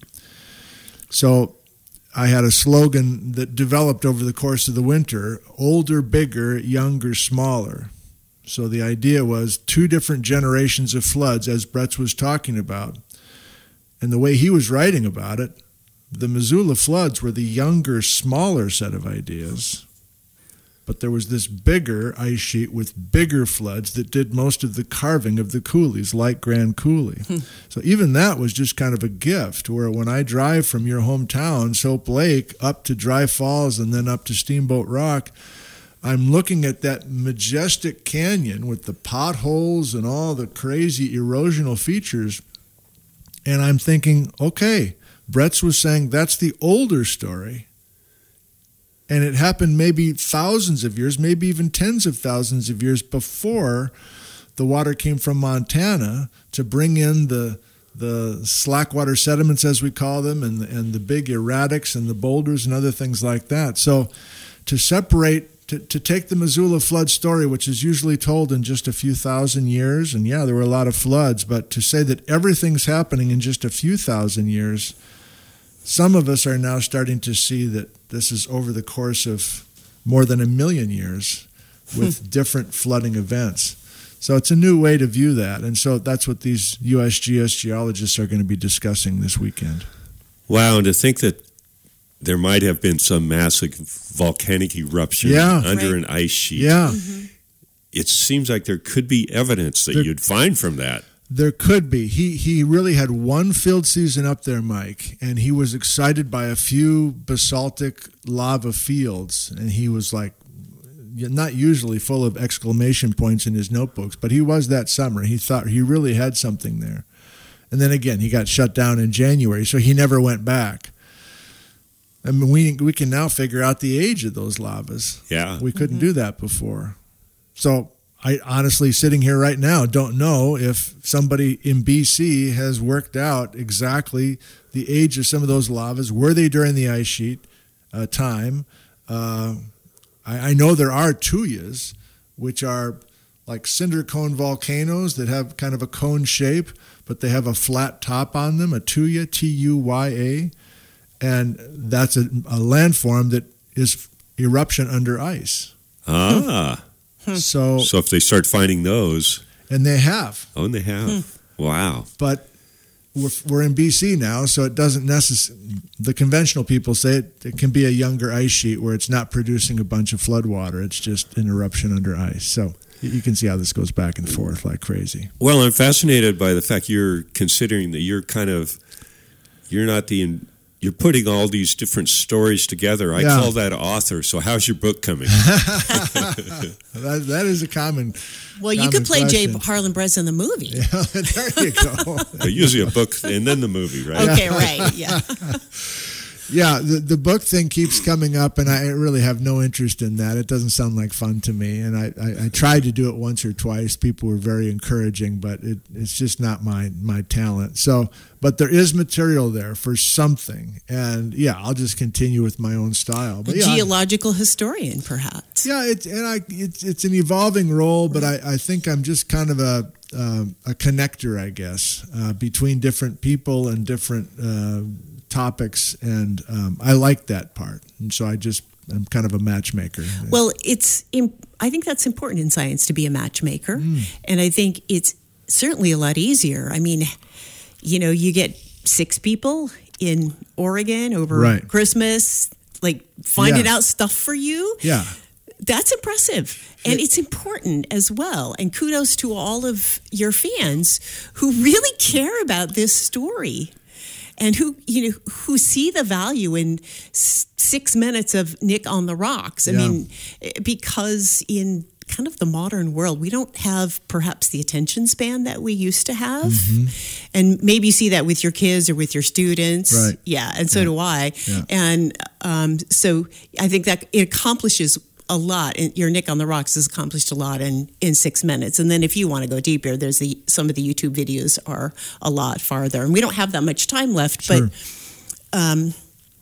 So I had a slogan that developed over the course of the winter: older, bigger, younger, smaller. So the idea was two different generations of floods, as Brett was talking about. And the way he was writing about it, the Missoula floods were the younger, smaller set of ideas, but there was this bigger ice sheet with bigger floods that did most of the carving of the coulees, like Grand Coulee. Hmm. So even that was just kind of a gift, where when I drive from your hometown, Soap Lake, up to Dry Falls and then up to Steamboat Rock, I'm looking at that majestic canyon with the potholes and all the crazy erosional features, and I'm thinking, okay, Brett's was saying that's the older story. And it happened maybe thousands of years, maybe even tens of thousands of years before the water came from Montana to bring in the the slackwater sediments, as we call them, and, and the big erratics and the boulders and other things like that. So to separate, to, to take the Missoula flood story, which is usually told in just a few thousand years, and yeah, there were a lot of floods, but to say that everything's happening in just a few thousand years, some of us are now starting to see that this is over the course of more than a million years with different flooding events. So it's a new way to view that. And so that's what these U S G S geologists are going to be discussing this weekend. Wow, and to think that there might have been some massive volcanic eruption yeah. under right. an ice sheet. Yeah. Mm-hmm. It seems like there could be evidence that there, you'd find from that. There could be. He he really had one field season up there, Mike, and he was excited by a few basaltic lava fields, and he was like, not usually full of exclamation points in his notebooks, but he was that summer. He thought he really had something there. And then again, he got shut down in January, so he never went back. I mean, we we can now figure out the age of those lavas. Yeah. We couldn't Mm-hmm. do that before. So I honestly, sitting here right now, don't know if somebody in B C has worked out exactly the age of some of those lavas. Were they during the ice sheet uh, time? Uh, I, I know there are tuyas, which are like cinder cone volcanoes that have kind of a cone shape, but they have a flat top on them, a tuya, T U Y A. and that's a, a landform that is eruption under ice. Ah. So, so if they start finding those. And they have. Oh, and they have. Hmm. Wow. But we're, we're in B C now, so it doesn't necessarily, the conventional people say it, it can be a younger ice sheet where it's not producing a bunch of flood water. It's just an eruption under ice. So you can see how this goes back and forth like crazy. Well, I'm fascinated by the fact you're considering that you're kind of, you're not the, you're putting all these different stories together. I yeah. call that author. So how's your book coming? that, that is a common Well, you common could play question. Jay Harlan Brez in the movie. Yeah, there you go. Usually a book and then the movie, right? Okay, right, yeah. Yeah, the, the book thing keeps coming up, and I really have no interest in that. It doesn't sound like fun to me, and I, I, I tried to do it once or twice. People were very encouraging, but it, it's just not my, my talent. So, but there is material there for something, and yeah, I'll just continue with my own style. But a yeah, geological historian, perhaps. Yeah, it, and I, it's it's an evolving role, but I, I think I'm just kind of a um, a connector, I guess, uh, between different people and different uh, topics, and um, I like that part, and so I just I'm kind of a matchmaker. Well, it's I think that's important in science to be a matchmaker, mm. and I think it's certainly a lot easier. I mean, you know, you get six people in Oregon over right. Christmas, like finding yeah. out stuff for you. Yeah. That's impressive. And it's important as well. And kudos to all of your fans who really care about this story and who, you know, who see the value in six minutes of Nick on the Rocks. I yeah. mean, because in kind of the modern world, we don't have perhaps the attention span that we used to have. Mm-hmm. And maybe you see that with your kids or with your students. Right. Yeah. And so yeah. do I. Yeah. And um, so I think that it accomplishes a lot. Your Nick on the Rocks has accomplished a lot in, in six minutes. And then if you want to go deeper, there's the some of the YouTube videos are a lot farther. And we don't have that much time left. Sure. But um,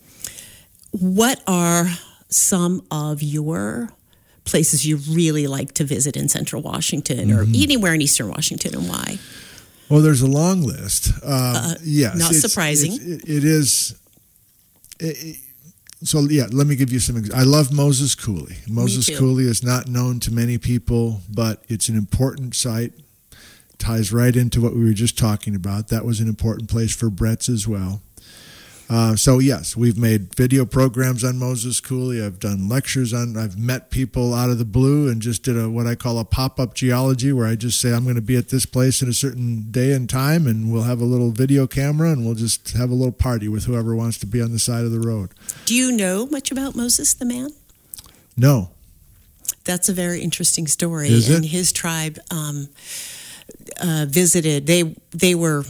what are some of your places you really like to visit in Central Washington mm-hmm. or anywhere in Eastern Washington, and why? Well, there's a long list. Um, uh, yes, not it's, surprising. It's, it, it is. It, it, so yeah, let me give you some. I love Moses Coulee. Moses Coulee is not known to many people, but it's an important site. Ties right into what we were just talking about. That was an important place for Brett's as well. Uh, so yes, we've made video programs on Moses Coulee. I've done lectures on. I've met people out of the blue and just did a what I call a pop-up geology, where I just say I'm going to be at this place at a certain day and time, and we'll have a little video camera, and we'll just have a little party with whoever wants to be on the side of the road. Do you know much about Moses the man? No. That's a very interesting story. Is it? And his tribe um, uh, visited. They they were.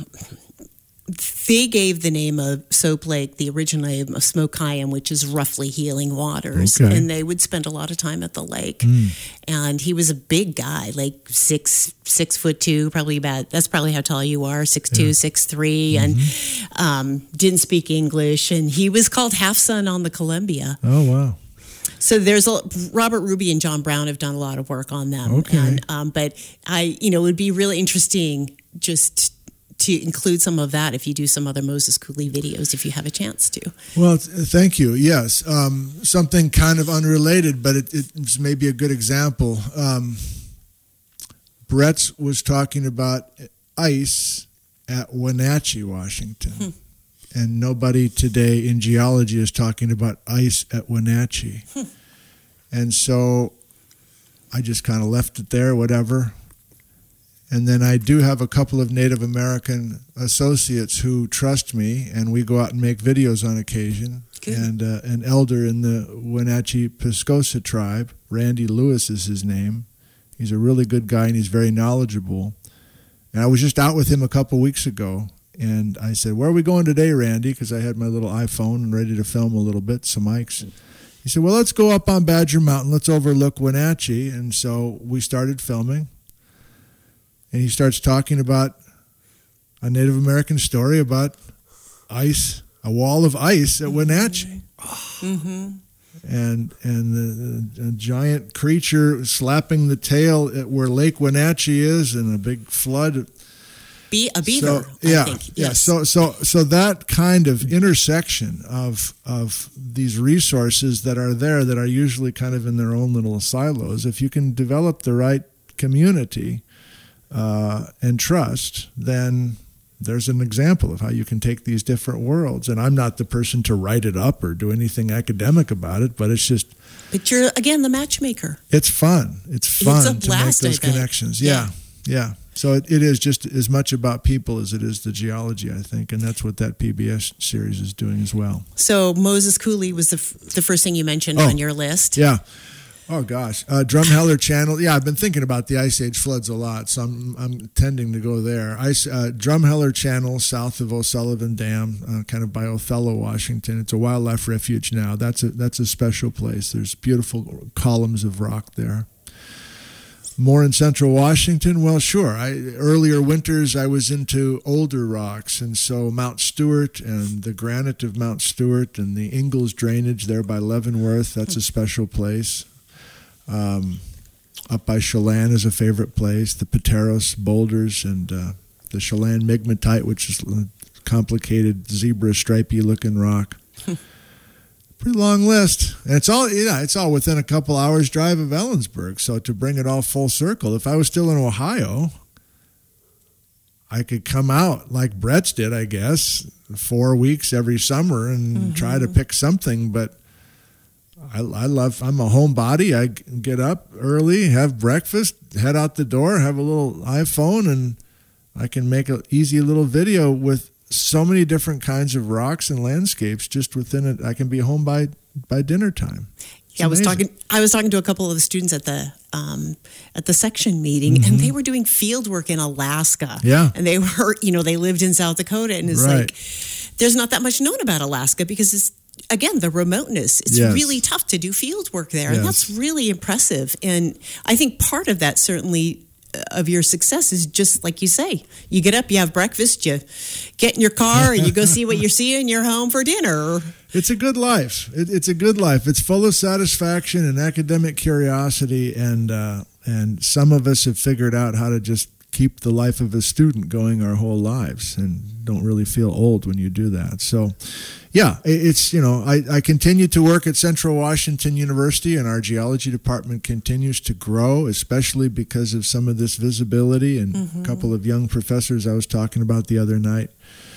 They gave the name of Soap Lake, the original name of Smokeyam, which is roughly healing waters. Okay. And they would spend a lot of time at the lake. Mm. And he was a big guy, like six six foot two, probably about, that's probably how tall you are, six two, yeah. six three, mm-hmm. and um, didn't speak English. And he was called Half Son on the Columbia. Oh, wow. So there's a, Robert Ruby and John Brown have done a lot of work on them. Okay. And, um, but I, you know, it would be really interesting just to include some of that if you do some other Moses Coulee videos, if you have a chance to. Well, thank you. Yes. Um, something kind of unrelated, but it, it's maybe a good example. Um, Brett was talking about ice at Wenatchee, Washington. Hmm. And nobody today in geology is talking about ice at Wenatchee. Hmm. And so I just kind of left it there, whatever. And then I do have a couple of Native American associates who trust me, and we go out and make videos on occasion. Good. And uh, an elder in the Wenatchee Piscosa tribe, Randy Lewis is his name. He's a really good guy, and he's very knowledgeable. And I was just out with him a couple weeks ago, and I said, "Where are we going today, Randy?" Because I had my little iPhone and ready to film a little bit, some mics. He said, "Well, let's go up on Badger Mountain. Let's overlook Wenatchee." And so we started filming. And he starts talking about a Native American story about ice, a wall of ice at Wenatchee. Mm-hmm. And and the, the giant creature slapping the tail at where Lake Wenatchee is, and a big flood. Be a beaver. So, yeah, I think. Yes. yeah. So, so, so that kind of intersection of of these resources that are there that are usually kind of in their own little silos. If you can develop the right community uh, and trust, then there's an example of how you can take these different worlds. And I'm not the person to write it up or do anything academic about it, but it's just. But you're again the matchmaker. It's fun. It's fun it's a to blast, make those I bet. connections. Yeah, yeah. yeah. So it, it is just as much about people as it is the geology, I think, and that's what that P B S series is doing as well. So Moses Cooley was the f- the first thing you mentioned Oh, on your list. Yeah. Oh gosh, uh, Drumheller Channel. Yeah, I've been thinking about the Ice Age floods a lot, so I'm I'm tending to go there. Ice uh, Drumheller Channel, south of O'Sullivan Dam, uh, kind of by Othello, Washington. It's a wildlife refuge now. That's a that's a special place. There's beautiful columns of rock there. More in central Washington? Well, sure. I, earlier winters, I was into older rocks, and so Mount Stewart and the granite of Mount Stewart and the Ingalls Drainage there by Leavenworth, that's a special place. Um, up by Chelan is a favorite place. The Pateros boulders and uh, the Chelan migmatite, which is a complicated zebra stripy looking rock. Pretty long list, and it's all yeah, it's all within a couple hours drive of Ellensburg. So to bring it all full circle, if I was still in Ohio, I could come out like Brett's did, I guess, four weeks every summer and mm-hmm. try to pick something. But I, I love. I'm a homebody. I get up early, have breakfast, head out the door, have a little iPhone, and I can make an easy little video with so many different kinds of rocks and landscapes just within it. I can be home by by dinner time. It's yeah, I was amazing. talking. I was talking to a couple of the students at the um, at the section meeting, Mm-hmm. and they were doing field work in Alaska. Yeah. and they were, you know, they lived in South Dakota, and it's Right. like there's not that much known about Alaska because it's again the remoteness. It's Yes. really tough to do field work there, Yes. and that's really impressive. And I think part of that certainly. Of your success is just like you say. You get up, you have breakfast, you get in your car, and you go see what you're seeing. You're home for dinner. It's a good life. It, it's a good life. It's full of satisfaction and academic curiosity, and uh, and some of us have figured out how to just keep the life of a student going our whole lives, and don't really feel old when you do that. So, yeah, it, it's you know I, I continue to work at Central Washington University, and our geology department continues to grow, especially because of some of this visibility and mm-hmm. a couple of young professors I was talking about the other night.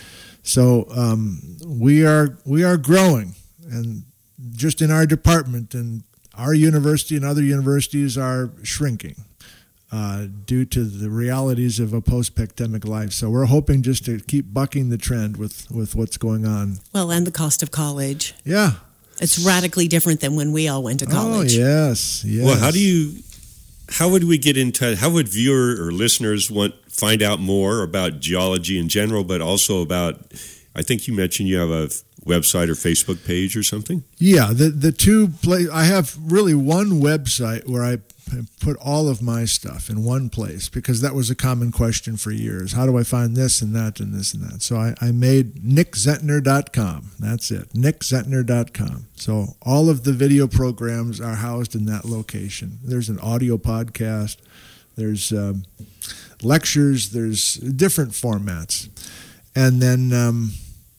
So um, we are we are growing, and just in our department, and our university and other universities are shrinking uh, due to the realities of a post-pandemic life. So we're hoping just to keep bucking the trend with, with what's going on. Well, and the cost of college. Yeah. It's radically different than when we all went to college. Oh, yes, yes. Well, how do you, how would we get in touch? How would viewer or listeners want find out more about geology in general, but also about, I think you mentioned you have a website or Facebook page or something? Yeah, the the two play. I have really one website where I put all of my stuff in one place, because that was a common question for years. How do I find this and that and this and that? So I, I made nick zentner dot com. That's it, nick zentner dot com. So all of the video programs are housed in that location. There's an audio podcast. There's um, lectures. There's different formats. And then um,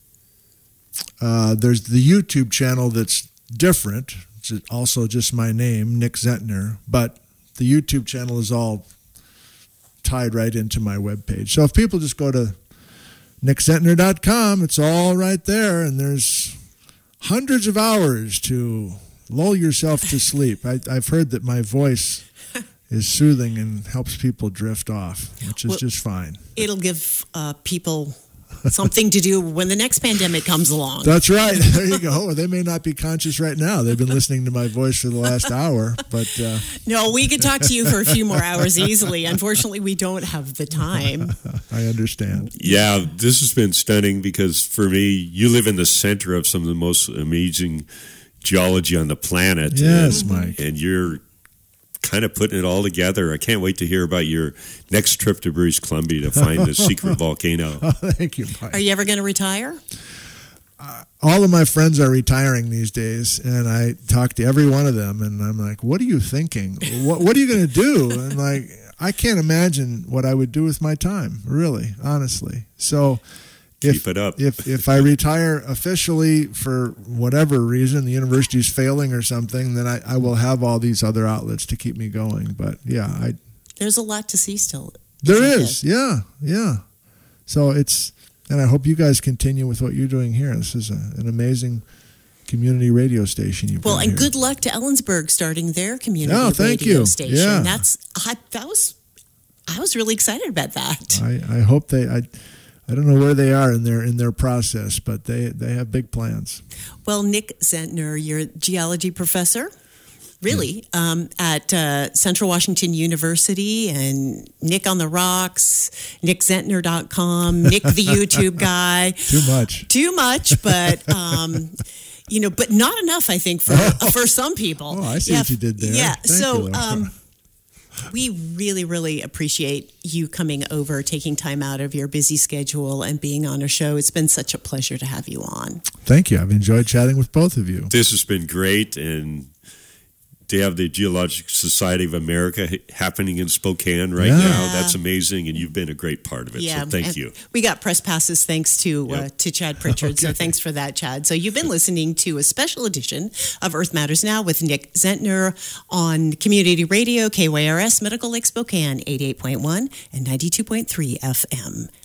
uh, there's the YouTube channel that's different. It's also just my name, Nick Zentner, but the YouTube channel is all tied right into my webpage. So if people just go to nick zentner dot com, it's all right there, and there's hundreds of hours to lull yourself to sleep. I, I've heard that my voice is soothing and helps people drift off, which is well, just fine. It'll give uh, people something to do when the next pandemic comes along. That's right. There you go. They may not be conscious right now. They've been listening to my voice for the last hour, but uh... no, we could talk to you for a few more hours easily. Unfortunately, we don't have the time. I understand. Yeah, this has been stunning, because for me, you live in the center of some of the most amazing geology on the planet. Yes, and, Mike. And you're kind of putting it all together. I can't wait to hear about your next trip to British Columbia to find the secret volcano. Oh, thank you, Mike. Are you ever going to retire? Uh, all of my friends are retiring these days, and I talk to every one of them, and I'm like, what are you thinking? What, what are you going to do? And like, I can't imagine what I would do with my time, really, honestly. So if, Keep it up. if, if I retire officially for whatever reason, the university's failing or something, then I, I will have all these other outlets to keep me going. But, yeah, I... There's a lot to see still. There is, yeah, yeah. So it's... And I hope you guys continue with what you're doing here. This is a, an amazing community radio station you've Well, got and here. good luck to Ellensburg starting their community Oh, thank radio you. station. Yeah. That's I, that was I was really excited about that. I, I hope they. I, I don't know where they are in their in their process, but they they have big plans. Well, Nick Zentner, you're a geology professor, really, um, at uh, Central Washington University, and Nick on the Rocks, nick zentner dot com, Nick the YouTube guy. Too much. Too much, but. Um, You know, but not enough, I think, for Oh. for some people. Oh, I see yeah, what you did there. Yeah, Thank so you, Laura. um, we really, really appreciate you coming over, taking time out of your busy schedule and being on our show. It's been such a pleasure to have you on. Thank you. I've enjoyed chatting with both of you. This has been great, and to have the Geological Society of America ha- happening in Spokane right Yeah. now, that's amazing, and you've been a great part of it. Yeah, so thank and you. We got press passes thanks to uh, Yep. to Chad Pritchard. So thanks for that, Chad. So you've been listening to a special edition of Earth Matters Now with Nick Zentner on Community Radio, K Y R S, Medical Lake Spokane, eighty-eight point one and ninety-two point three F M.